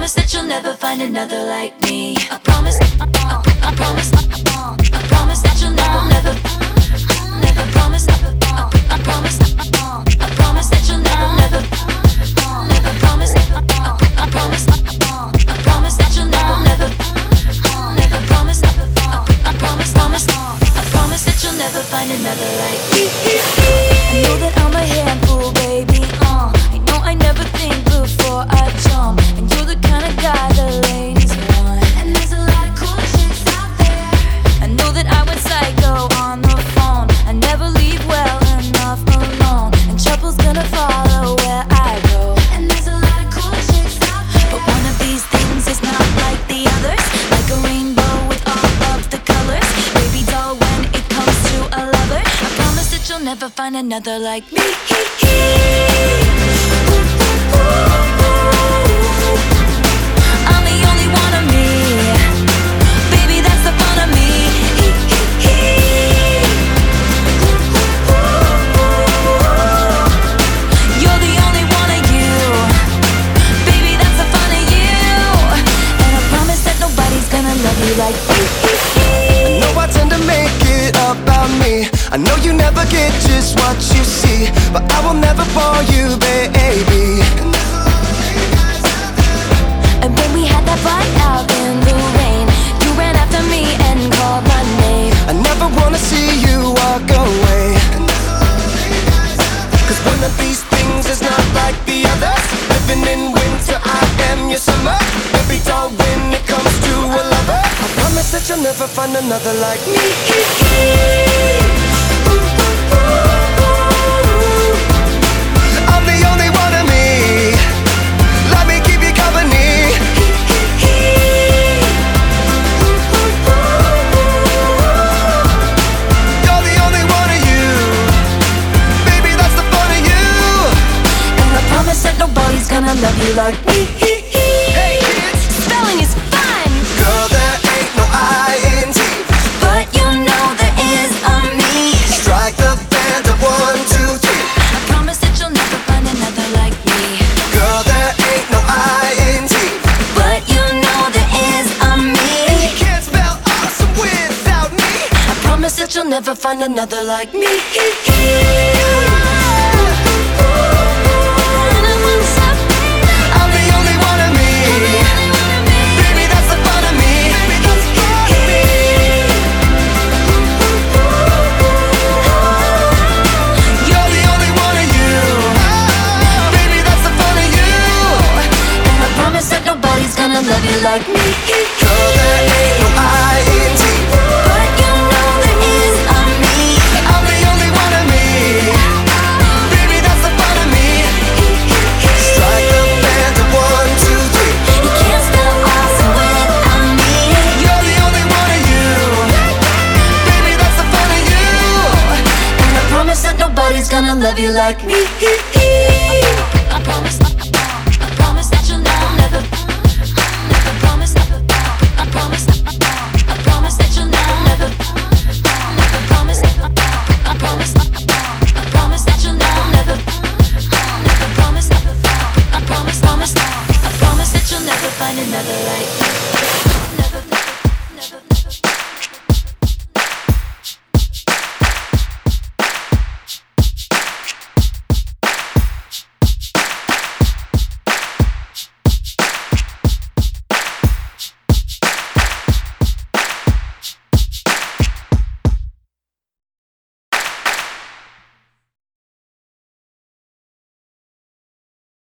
promise that you'll never find another like me. I promise, I promise, I promise that you'll never promise, I promise, I promise that you'll never promise, I promise, I promise that you'll never promise, I promise that you'll never find another like me. I know that I'm a handful, baby. I know I never think before I jump, and you're the kind of guy the ladies want. And there's a lot of cool chicks out there. I know that I went psycho on the phone. I never leave well enough alone, and trouble's gonna follow where I go. And there's a lot of cool chicks out there, but one of these things is not like the others. Like a rainbow with all of the colors. Baby doll, when it comes to a lover, I promise that you'll never find another like me. I'm the only one of me. Baby, that's the fun of me. You're the only one of you. Baby, that's the fun of you. And I promise that nobody's gonna love you like me. I know I tend to make it about me. I know you never get just what you see, but I will never bore you, baby. And when we had that fight out in the rain, you ran after me and called my name. I never wanna see you walk away, 'cause one of these things is not like the others. Living in winter, I am your summer. Every doll when it comes to a lover, I promise that you'll never find another like me. I'm the only one of me. Let me keep you company. You're the only one of you. Baby, that's the fun of you. And I promise that nobody's gonna love you like me. Hey kids, Spelling is fun, girl, there ain't no I-N-T. but you know there is a me. Strike the band of 1, 2, 3. I promise that you'll never find another like me. Girl, there ain't no I-N-T. But you know there is a me. You can't spell awesome without me. I promise that you'll never find another like me. I'm the only one of me. Baby, that's the fun of me. You're the only one of you. Baby, that's the fun of you. And I promise that nobody's gonna love you like me. Girl, there ain't no I-N-T. But you know there is a me. I'm the only one of me. Baby, that's the fun of me. Strike the band of 1, 2, 3. You can't spell awesome without me. You're the only one of you. Baby, that's the fun of you. And I promise that nobody's gonna love you like me. I promise that you'll never promise, I promise that you'll never promise, I promise that you'll never promise, I promise that you'll never find another like